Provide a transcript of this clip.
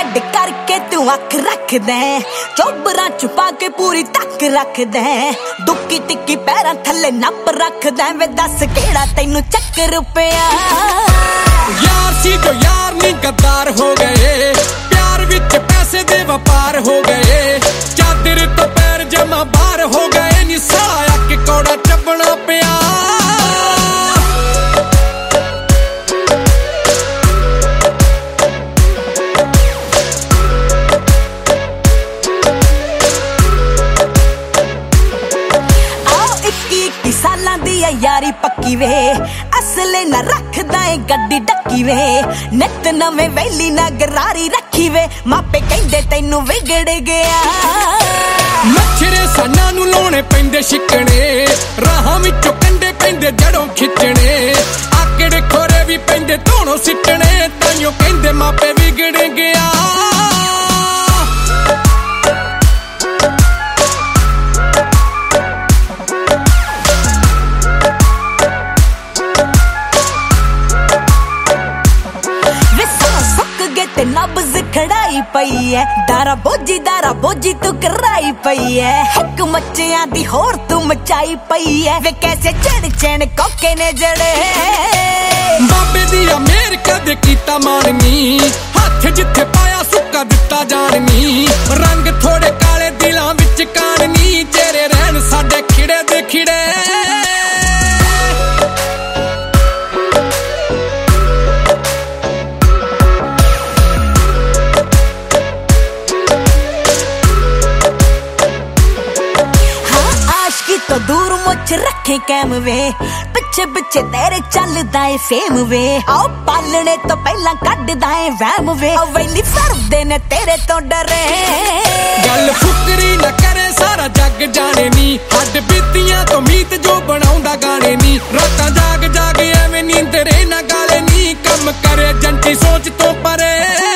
ढिड करके तू अख रख दे, चोबरा छुपा के पूरी तक रख दे, दुक्की टिक्की पैरां थल्ले नप रख दे, वे दस केड़ा तैनू चक्कर पिया। यार सी जो यार नी गद्दार हो गए, प्यार विच पैसे दे व्यापार हो गए, चादर तो पैर जमा बाहर हो गए, नी साया के कौड़ा चबना पिया। सालां दी यारी पक्की वे, असले न रखदा ए गड्डी डक्की वे, नित नवें वैली ना गरारी रखी वे, मापे कहंदे तैनू विगड़ गया। मच्छरे साना नू लाउणे पैंदे शिकणे, राहां विचों कंडे पैंदे जड़ों खिचणे, आकड़े खोरे भी पैंदे धोणों सिटणे, ताइयों कहंदे मापे विगड़ गया। ते नब्ज खड़ाई पई है, दारा बोझी तू कराई पई है, हक मच्चियां दी होर तू मचाई पई है, वे कैसे चढ़ चैन कोके ने जड़े। बाबे दी मेहर कदे कीता माननी, हाथ जिथे पाया सुक्का दिता जाननी, रंग थोड़े काले दिलां विच काननी, चेहरे रहन साडे खिड़े दे खिड़े। तो दूर मुझ रखे कैम वे, पिछे पिछे तेरे चलदा है फेम वे, आओ पालने तो पहला कड्डदा है वहम वे, वैली फरदे ने तेरे तो डरे। गल फुकरी न करे सारा जग जाने नी, हड बीतियां तो मीत जो बनाउंदा गाने नी, रातां जाग जाग एवें नींदरे ना गाले नी, कम करे जंटी सोच तो परे।